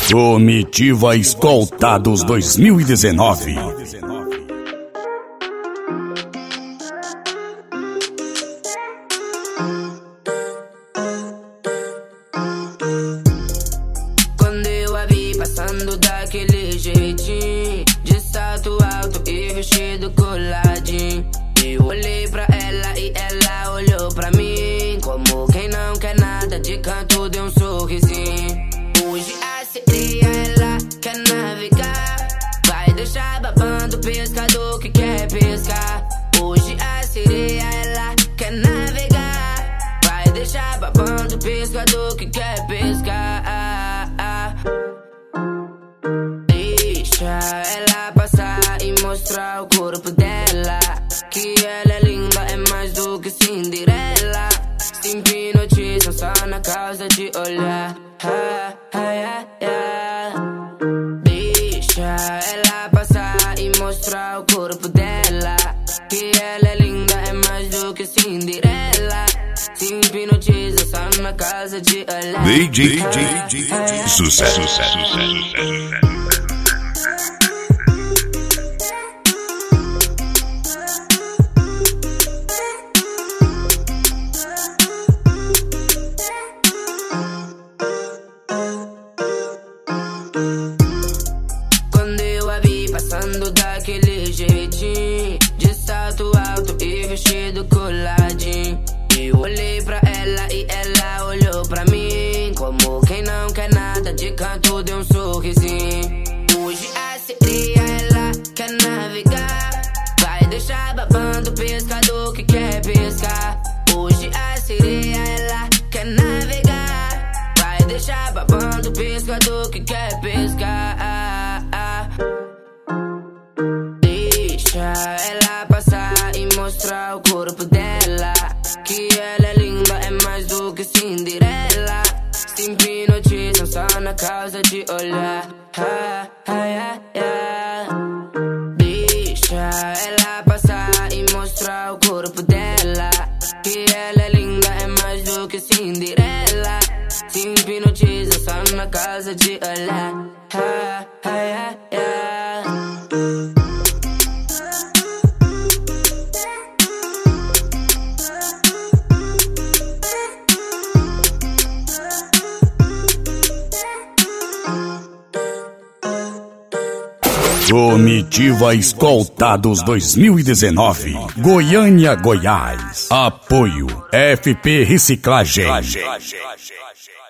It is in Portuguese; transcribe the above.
Comitiva Escoltados 2019. Quando eu a vi passando daquele jeitinho, de salto alto e vestido coladinho, eu olhei pra ela e ela olhou pra mim, como quem não quer nada, de canto deu um sorrisinho. Hoje a sereia ela quer navegar, vai deixar babando o pescador que quer pescar. Hoje a sereia ela quer navegar, vai deixar babando o pescador que quer pescar. Deixa ela passar e mostrar o corpo dela, que ela é linda, é mais do que Cinderela. Se hipnotizam só na causa de olhar. Deixa ela passar e mostrar o corpo dela, que ela é linda, é mais do que Cinderela. Se hipnotiza só na casa de olhar. DJ Sucesso. Quando eu a vi passando daquele jeitinho, de salto alto e vestido coladinho, eu olhei pra ela e ela olhou pra mim, como quem não quer nada, de canto deu um sorrisinho. Hoje a sereia ela quer navegar, vai deixar babando o pescador que quer pescar. Hoje a sereia ela quer navegar, vai deixar babando o pescador que quer pescar. Deixa ela passar e mostrar o corpo dela, que ela é linda, é mais do que Cinderela. Se hipnotizam só na causa de olhar. Deixa ela passar e mostrar o corpo dela, que ela é linda, é mais do que Cinderela. Se hipnotiza só na casa de olhar. Comitiva Escoltados 2019. Goiânia, Goiás. Apoio FP Reciclagem.